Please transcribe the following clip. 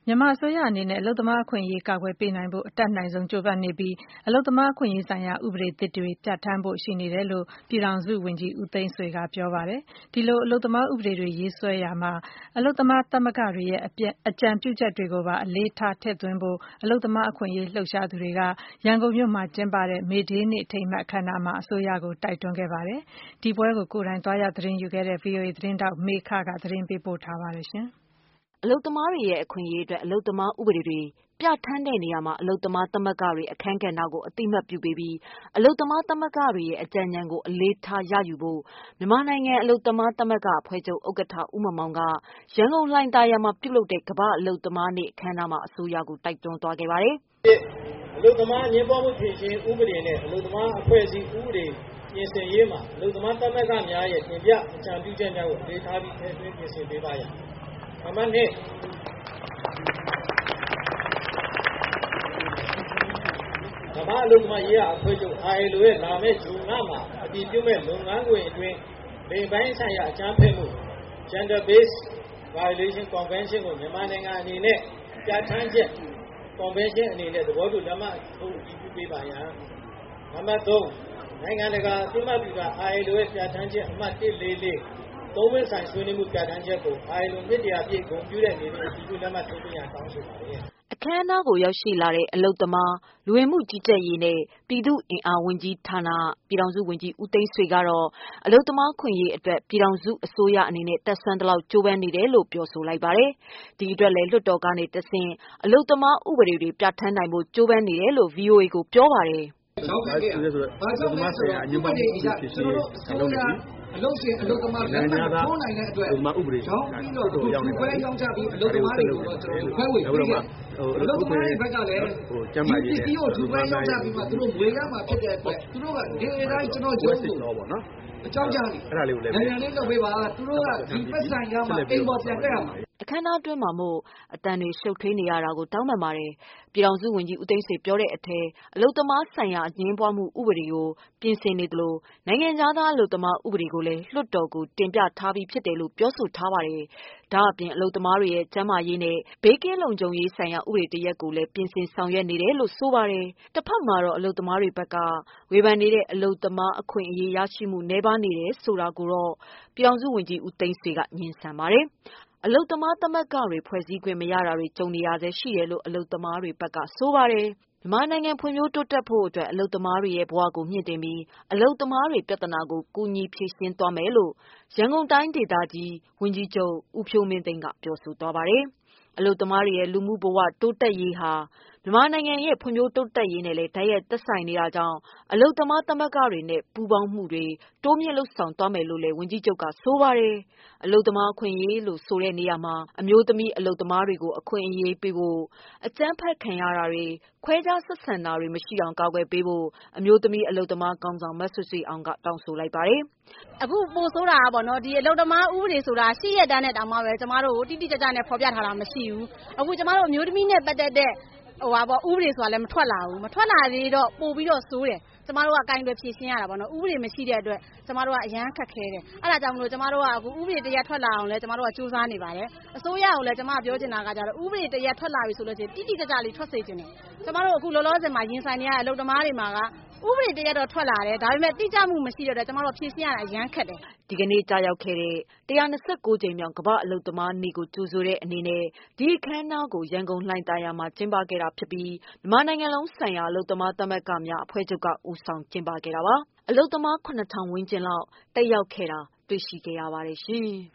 မြန်မာအစိုးရအနေနဲ့အလုပ်သမားအခွင့်အရေးကာကွယ်ပေးနိုင်ဖို့အတတ်နိုင်ဆုံးကြိုးပမ်းနေပြီးအလုပ်သမားအခွင့်အရေးဆိုင်ရာဥပဒေသစ်တွေပြဋ္ဌာန်းဖို့ရှိနေတယ်လို့ပြည်ထောင်စုဝန်ကြီးဦးသိန်းဆွေကပြောပါတယ်။ဒီလိုအလုပ်သမားဥပဒေတွေရေးဆွဲရာမှာအလုပ်သမားသမဂ္ဂတွေရဲ့အကြံပြုချက်တွေကိုပါအလေးထားထည့်သွင်းဖို့အလုပ်သမားအခွင့်အရေးလှုပ်ရှားသူတွေကရန်ကုန်မြို့မှာကျင်းပတဲ့မေဒေးနေ့အထိမ်းအမှတ်အခမ်းအနားမှာအစိုးရကိုတိုက်တွန်းခဲ့ပါတယ်။ဒီပွဲကိုကိုယ်တိုင်သွားရောက်သတင်းယူခဲ့တဲ့ VOA သတင်းတောက်မေခကသတင်းပေးပို့ထားပါတယ်။အလုပ်သမားတွေရဲ့အခွင့်အရေးအတွက်အလုပ်သမားဥပဒေတွေပြဋ္ဌာန်းတဲ့နေရာမှာအလုပ်သမားသမဂ္ဂတွေအခန်းကဏ္ဍကိုအသိအမှတ်ပြုပေးပြီးအလုပ်သမားသမဂ္ဂတွေရဲ့အကြံဉာဏ်ကိုအလေးထားရယူဖို့မြန်မာနိုင်ငံအလုပ်သမားသမဂ္ဂအဖွဲ့ချုပ်ဥက္ကဋ္ဌဦးမောင်မောင်ကရန်ကုန်လှိုင်သာယာမှာပြုလုပ်တဲ့ကမ္ဘာ့အလုပ်သမားနေ့အခမ်းအနားမှာအစိုးရကိုတိုက်တွန်းသွားခဲ့ပါတယ်။အလုပ်သမားအငြင်းပွားမှုဖြေရှင်းဥပဒေနဲ့အလုပ်သမားအဖွဲ့အစည်းဥပဒေပြင်ဆင်ရေးမှာအလုပ်သမားသမဂ္ဂများရဲ့တင်ပြအကြံပြုချက်များကိုအလေးထားပြီးထည့်သွင်းပြင်ဆင်ပေးပါရန်။နံပါတ် 2ကမ္ဘာ့အလုပ်သမားရေးရာအဖွဲ့ချုပ် ILO ရဲ့လာမယ့်ဇွန်လမှာအတည်ပြုမဲ့လုပ်ငန်းခွင်အတွင်းလိင်ပိုင်းဆိုင်ရာအကြမ်းဖက်မှု Gender Based Violation Convention ကိုမြန်မာနိုင်ငံအနေနဲ့ပြဋ္ဌာန်းချက် Convention အနေနဲ့သဘောတူလက်မှတ်ထိုးအတည်ပြုပေးပါရန်။နံပါတ် 3နိုင်ငံတကာအသိအမှတ်ပြုထား ILO ရဲ့ပြဋ္ဌာန်းချက်အမှတ်144သုံးဝင်ဆိုင်ဆွေးနွေးမှုပြဋ္ဌာန်းချက်ကို ILO နှစ်တရာပြည့်ဂုဏ်ပြုတဲ့အနေနဲ့အတည်ပြုလက်မှတ်ထိုးပေးရန်တောင်းဆိုပါတယ်။အခမ်းအနားကိုရောက်ရှိလာတဲ့အလုပ်သမားလူဝင်မှုကြီးကြပ်ရေးနဲ့ပြည်သူ့အင်အားဝန်ကြီးဌာနပြည်ထောင်စုဝန်ကြီးဦးသိန်းဆွေကတော့အလုပ်သမားခွင့်ရေးအတွက်ပြည်ထောင်စုအစိုးရအနေနဲ့တက်ဆွမ်းသလောက်ကြိုးပမ်းနေတယ်လို့ပြောဆိုလိုက်ပါတယ်။ဒီအတွက်လည်းလွှတ်တော်ကနေတဆင့်အလုပ်သမားဥပဒေတွေပြဋ္ဌာန်းနိုင်ဖို့ကြိုးပမ်းနေတယ်လို့ VOA ကိုပြောပါတယ်။ရောက်ခဲ့ရဘာကြောင့်လဲဆိုတော့ဥပဒေအရကျွန်တော်တို့အစိုးရအလုပ်ရှင်အလုပ်သမားလက်မှတ်ထိုးနိုင်တဲ့အတွက်ဥပဒေကြောင့်ပြီးတော့ဒီခွဲရောက်ကြပြီးအလုပ်သမားတွေကိုတော့ကျွန်တော်တို့ခွဲဝေပေးတယ်အလုပ်သမားတွေဘက်ကလည်းကျမ်းမာရေးနဲ့ဒီခွဲရောက်ကြပြီးမှသူတို့ငွေရမှာဖြစ်တဲ့အတွက်သူတို့ကနေတိုင်းကျွန်တော်ကျုံးလို့ပေါ့နော်အကြောင်းကြားနေအဲ့ဒါလေးကိုလည်းနိုင်ငံလေးလုပ်ပေးပါသူတို့ကဒီပတ်ဆိုင်ရမှာအိမ်ပေါ်ပြန်တက်ရမှာအခမ်းအနားအတွင်းမှာမို့အတန်တွေရှုပ်ထွေးနေရတာကိုတောင်းပန်ပါတယ်။ပြည်ထောင်စုဝန်ကြီးဦးသိန်းဆွေပြောတဲ့အထက်အလုပ်သမားဆိုင်ရာအငြင်းပွားမှုဥပဒေကိုပြင်ဆင်နေသလိုနိုင်ငံခြားသားအလုပ်သမားဥပဒေကိုလည်းလွှတ်တော်ကိုတင်ပြထားပြီးဖြစ်တယ်လို့ပြောဆိုထားပါတယ်။ဒါအပြင်အလုပ်သမားတွေရဲ့ကျန်းမာရေးနဲ့ဘေးကင်းလုံခြုံရေးဆိုင်ရာဥပဒေတရက်ကိုလည်းပြင်ဆင်ဆောင်ရွက်နေတယ်လို့ဆိုပါတယ်။တစ်ဖက်မှာတော့အလုပ်သမားတွေဘက်ကဝေဖန်နေတဲ့အလုပ်သမားအခွင့်အရေးရရှိမှုနှဲပါနေတယ်ဆိုတာကိုတော့ပြည်ထောင်စုဝန်ကြီးဦးသိန်းဆွေကငြင်းဆန်ပါတယ်။အလုပ်သမားသမဂ္ဂတွေဖွဲ့စည်းခွင့်မရတာတွေကြုံနေရဆဲရှိတယ်လို့အလုပ်သမားတွေဘက်ကဆိုပါတယ်။မြန်မာနိုင်ငံဖွံ့ဖြိုးတိုးတက်ဖို့အတွက်အလုပ်သမားတွေရဲ့ဘဝကိုမြင့်တင်ပြီးအလုပ်သမားတွေပြဿနာကိုကူညီဖြေရှင်းသွားမယ်လို့ရန်ကုန်တိုင်းဒေသကြီးဝန်ကြီးချုပ်ဦးဖြိုးမင်းသိန်းကပြောဆိုသွားပါတယ်။အလုပ်သမားတွေရဲ့လူမှုဘဝတိုးတက်ရေးဟာမြန်မာနိုင်ငံရဲ့ဖွံ့ဖြိုးတိုးတက်ရေးနဲ့လည်းတိုက်ရိုက်သက်ဆိုင်နေတာကြောင့်အလုပ်သမားသမဂ္ဂတွေနဲ့ပူးပေါင်းမှုတွေတိုးမြင့်လုပ်ဆောင်သွားမယ်လို့လည်းဝန်ကြီးချုပ်ကဆိုပါတယ်။အလုပ်သမားအခွင့်အရေးလို့ဆိုတဲ့နေရာမှာအမျိုးသမီးအလုပ်သမားတွေကိုအခွင့်အရေးပေးဖို့အကြမ်းဖက်ခံရတာတွေခွဲခြားဆက်ဆံတာတွေမရှိအောင်ကာကွယ်ပေးဖို့အမျိုးသမီးအလုပ်သမားကောင်းဆောင်မဆွေဆွေအောင်ကတောင်းဆိုလိုက်ပါတယ်။အခုပို့ဆိုတာကပေါ့နော်ဒီအလုပ်သမားဥပဒေဆိုတာရှိရတဲ့တောင်မှပဲကျမတို့ကိုတိတိကျကျနဲ့ဖော်ပြထားတာမရှိဘူး။အခုကျမတို့အမျိုးသမီးနဲ့ပတ်သက်တဲ့ဥပဒေဆိုတာလည်းမထွက်လာဘူးမထွက်လာသေးတော့ပို့ပြီးတော့စိုးတယ်ကျမတို့ကကင်တွယ်ဖြေရှင်းရတာပေါ့နော်ဥပဒေမရှိတဲ့အတွက်ကျမတို့ကအရန်ခက်ခဲတယ်အဲ့ဒါကြောင့်မလို့ကျမတို့ကအခုဥပဒေတရက်ထွက်လာအောင်လဲကျမတို့ကစူးစမ်းနေပါတယ်အစိုးရကိုလည်းကျမပြောချင်တာကကြတော့ဥပဒေတရက်ထွက်လာပြီဆိုလို့ချင်းတိတိကျကျလေးထွက်စေချင်တယ်ကျမတို့အခုလောလောဆယ်မှာရင်ဆိုင်နေရတဲ့အလုပ်သမားတွေမှာကဥပဒေတရက်တော့ထွက်လာတယ်ဒါပေမဲ့တိကျမှုမရှိတဲ့အတွက်ကျမတို့ဖြေရှင်းရတာအရန်ခက်တယ်ဒီကနေ့ကြာရောက်ခဲ့တဲ့129ကြိမ်မြောက်ကမ္ဘာအလုပ်သမားနေ့ကိုကြိုဆိုတဲ့အနေနဲ့ဒီအခမ်းအနားကိုရန်ကုန်လှိုင်သာယာမှာကျင်းပခဲ့တာဖြစ်ပြီးမြန်မာနိုင်ငံလုံးဆိုင်ရာအလုပ်သမားသမဂ္ဂများအဖွဲ့ချုပ်ကဦးဆောင်ကျင်းပခဲ့တာပါအလုပ်သမား 9000 ဝန်းကျင်လောက်တက်ရောက်ခဲ့တာတွေ့ရှိခဲ့ရပါတယ်ရှင်